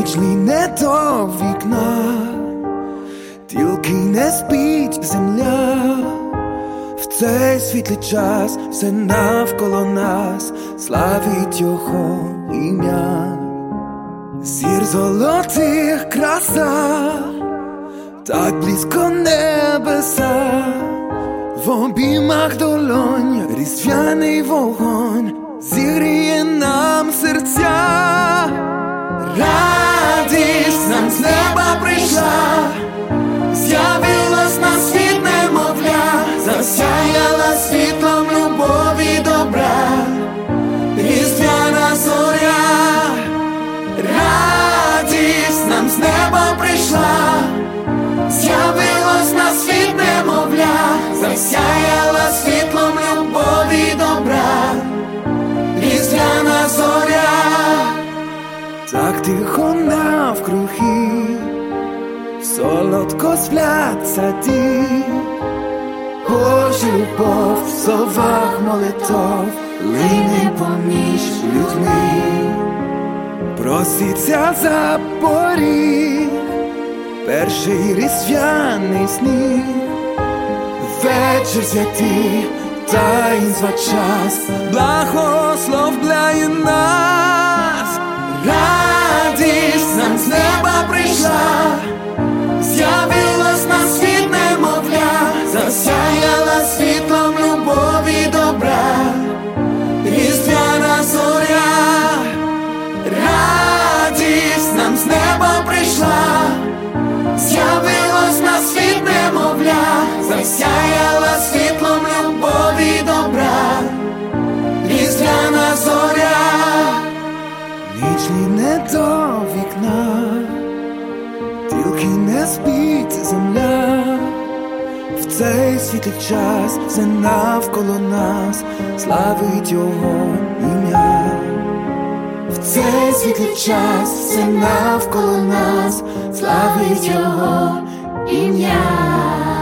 ніч лине до вікна, тільки не спить земля. В цей світлий час все навколо нас славить його ім'я. Зір золотих краса, так близько небеса, в обіймах долонь різдвяний вогонь зігріє нам серця. Радість нам з неба прийшла, з'явилось на світ немовля, засяяла світлом любові й добра різдвяна зоря. Радість нам з неба прийшла, з'явилось на світ немовля, засяяла світлом любові й добра різдвяна зоря. Так тихо навкруги, солодко сплять сади, Божа любов в словах молитов лине поміж людьми. Проситься за поріг перший різдвяний сніг, вечір святий, таїнства час, благословляє нас. Радість нам з неба прийшла, з'явилось на світ немовля, засяяла світлом любові й добра різдвяна зоря. Радість нам з неба прийшла, з'явилось на світ немовля, засяяла світлом любові й добра різдвяна зоря. Ніч лине до вікна, тільки не спить земля. В цей світлий час все навколо нас славить його ім'я. В цей світлий час все навколо нас славить його ім'я.